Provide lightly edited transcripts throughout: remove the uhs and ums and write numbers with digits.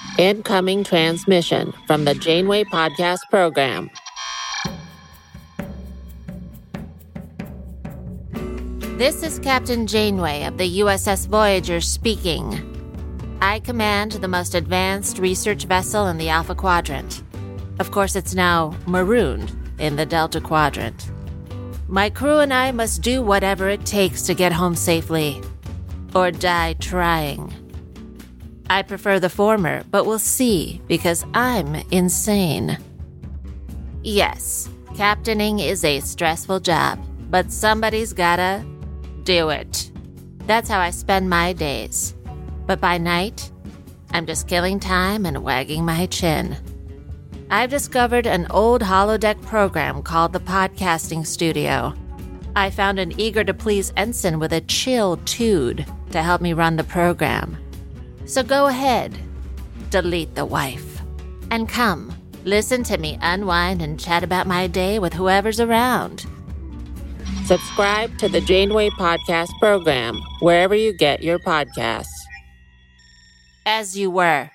Incoming transmission from the Janeway Podcast Program. This is Captain Janeway of the USS Voyager speaking. I command the most advanced research vessel in the Alpha Quadrant. Of course, it's now marooned in the Delta Quadrant. My crew and I must do whatever it takes to get home safely, or die trying. I prefer the former, but we'll see, because I'm insane. Yes, captaining is a stressful job, but somebody's gotta do it. That's how I spend my days. But by night, I'm just killing time and wagging my chin. I've discovered an old holodeck program called the Podcasting Studio. I found an eager-to-please ensign with a chill tude to help me run the program. So go ahead, delete the wife, and come, listen to me unwind and chat about my day with whoever's around. Subscribe to the Janeway Podcast Program wherever you get your podcasts. As you were.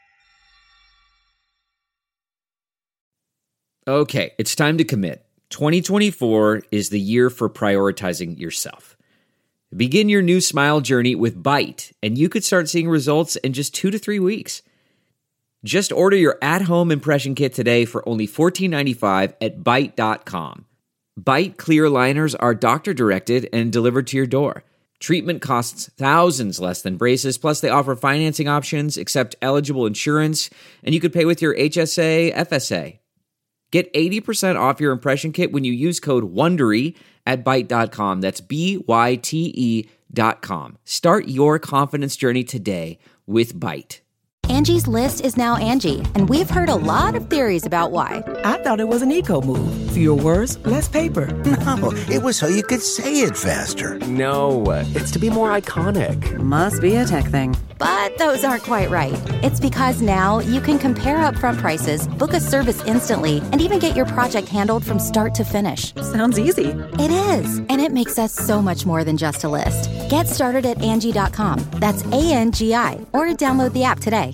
Okay, it's time to commit. 2024 is the year for prioritizing yourself. Begin your new smile journey with Byte, and you could start seeing results in just 2 to 3 weeks. Just order your at-home impression kit today for only $14.95 at Byte.com. Byte clear liners are doctor-directed and delivered to your door. Treatment costs thousands less than braces, plus they offer financing options, accept eligible insurance, and you could pay with your HSA, FSA. Get 80% off your impression kit when you use code WONDERY at Byte.com. That's BYTE.com. Start your confidence journey today with Byte. Angie's List is now Angie, and we've heard a lot of theories about why. I thought it was an eco move. Fewer words, less paper. No, it was so you could say it faster. No, it's to be more iconic. Must be a tech thing. But those aren't quite right. It's because now you can compare upfront prices, book a service instantly, and even get your project handled from start to finish. Sounds easy. It is, and it makes us so much more than just a list. Get started at Angie.com. That's ANGI, or download the app today.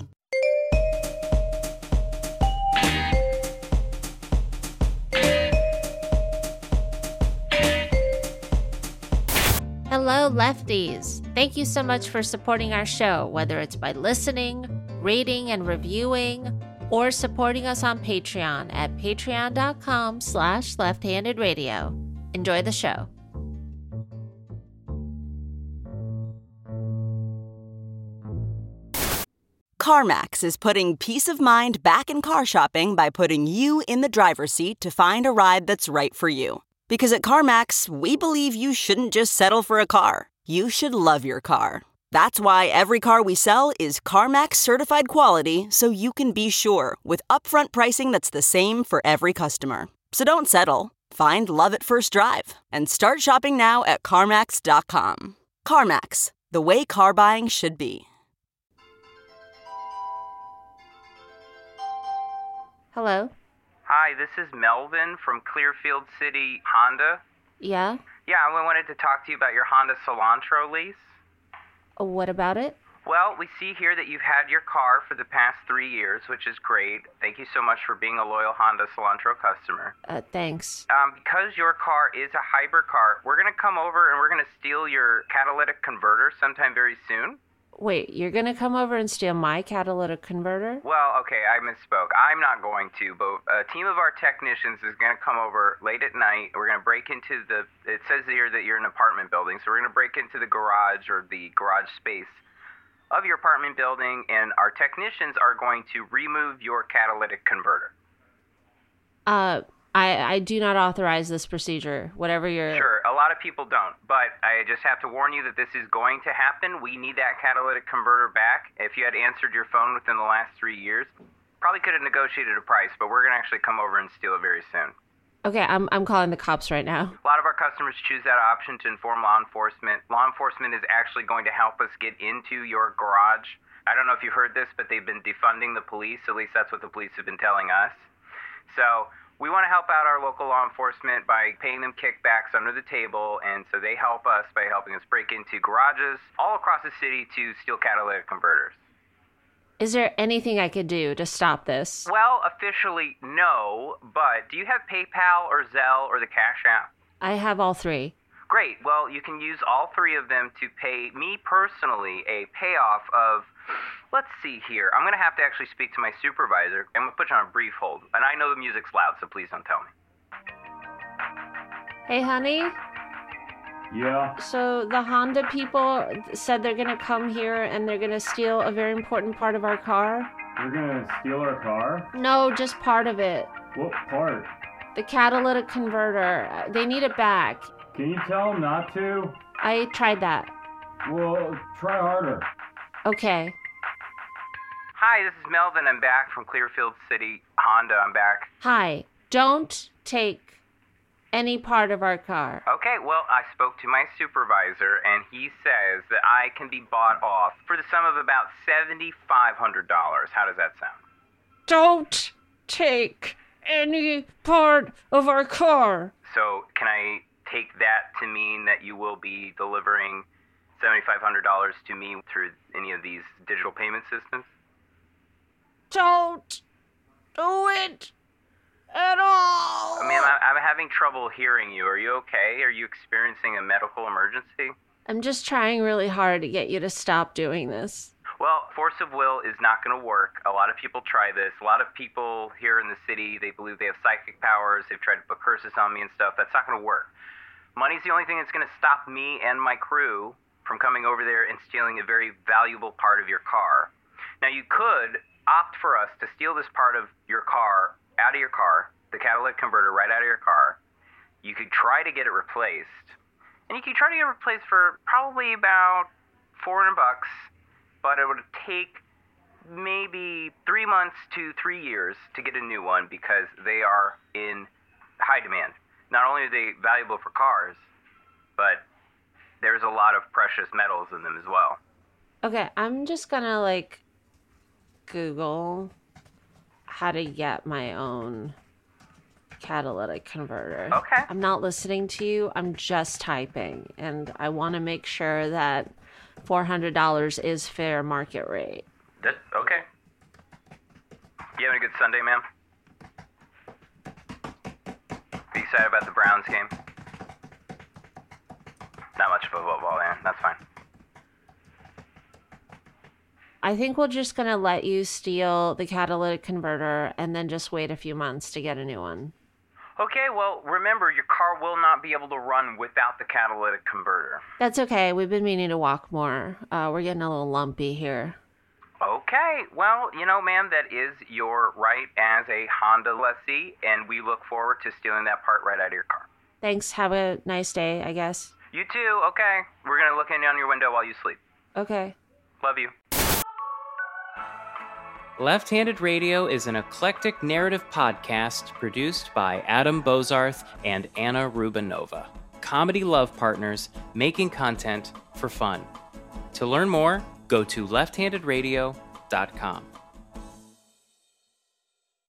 Hello, lefties. Thank you so much for supporting our show, whether it's by listening, rating, and reviewing, or supporting us on Patreon at patreon.com/lefthandedradio. Enjoy the show. CarMax is putting peace of mind back in car shopping by putting you in the driver's seat to find a ride that's right for you. Because at CarMax, we believe you shouldn't just settle for a car. You should love your car. That's why every car we sell is CarMax certified quality, so you can be sure with upfront pricing that's the same for every customer. So don't settle. Find love at first drive and start shopping now at CarMax.com. CarMax, the way car buying should be. Hello? Hi, this is Melvin from Clearfield City Honda. Yeah? Yeah, I wanted to talk to you about your Honda Cilantro lease. What about it? Well, we see here that you've had your car for the past 3 years, which is great. Thank you so much for being a loyal Honda Cilantro customer. Thanks. Because your car is a hybrid car, we're going to come over and we're going to steal your catalytic converter sometime very soon. Wait, you're going to come over and steal my catalytic converter? Well, okay, I misspoke. I'm not going to, but a team of our technicians is going to come over late at night. We're going to break into it says here that you're in an apartment building, so we're going to break into the garage or the garage space of your apartment building, and our technicians are going to remove your catalytic converter. I do not authorize this procedure, whatever you're... Sure, a lot of people don't, but I just have to warn you that this is going to happen. We need that catalytic converter back. If you had answered your phone within the last 3 years, probably could have negotiated a price, but we're going to actually come over and steal it very soon. Okay, I'm calling the cops right now. A lot of our customers choose that option to inform law enforcement. Law enforcement is actually going to help us get into your garage. I don't know if you heard this, but they've been defunding the police. At least that's what the police have been telling us. So we want to help out our local law enforcement by paying them kickbacks under the table, and so they help us by helping us break into garages all across the city to steal catalytic converters. Is there anything I could do to stop this? Well, officially, no, but do you have PayPal or Zelle or the Cash App? I have all three. Great. Well, you can use all three of them to pay me personally a payoff of, let's see here. I'm going to have to actually speak to my supervisor. I'm going to put you on a brief hold. And I know the music's loud, so please don't tell me. Hey, honey? Yeah? So the Honda people said they're going to come here and they're going to steal a very important part of our car. They're gonna steal our car? No, just part of it. What part? The catalytic converter. They need it back. Can you tell them not to? I tried that. Well, try harder. Okay. Hi, this is Melvin. I'm back from Clearfield City Honda. I'm back. Hi. Don't take any part of our car. Okay, well, I spoke to my supervisor, and he says that I can be bought off for the sum of about $7,500. How does that sound? Don't take any part of our car. So, can I take that to mean that you will be delivering $7,500 to me through any of these digital payment systems? Don't do it at all. Ma'am, I'm having trouble hearing you. Are you okay? Are you experiencing a medical emergency? I'm just trying really hard to get you to stop doing this. Well, force of will is not going to work. A lot of people try this. A lot of people here in the city, they believe they have psychic powers. They've tried to put curses on me and stuff. That's not going to work. Money's the only thing that's going to stop me and my crew from coming over there and stealing a very valuable part of your car. Now, you could opt for us to steal this part of your car out of your car, the catalytic converter right out of your car. You could try to get it replaced. And you could try to get it replaced for probably about $400, but it would take maybe 3 months to 3 years to get a new one because they are in high demand. Not only are they valuable for cars, but there's a lot of precious metals in them as well. Okay, I'm just gonna Google how to get my own catalytic converter. Okay. I'm not listening to you. I'm just typing, and I want to make sure that $400 is fair market rate. Okay. You having a good Sunday, ma'am? Are you excited about the Browns game? Not much of a football, man. That's fine. I think we're just going to let you steal the catalytic converter and then just wait a few months to get a new one. Okay, well, remember, your car will not be able to run without the catalytic converter. That's okay. We've been meaning to walk more. We're getting a little lumpy here. Okay, well, ma'am, that is your right as a Honda lessee, and we look forward to stealing that part right out of your car. Thanks. Have a nice day, I guess. You too. Okay. We're going to look in on your window while you sleep. Okay. Love you. Left-Handed Radio is an eclectic narrative podcast produced by Adam Bozarth and Anna Rubinova. Comedy love partners making content for fun. To learn more, go to lefthandedradio.com.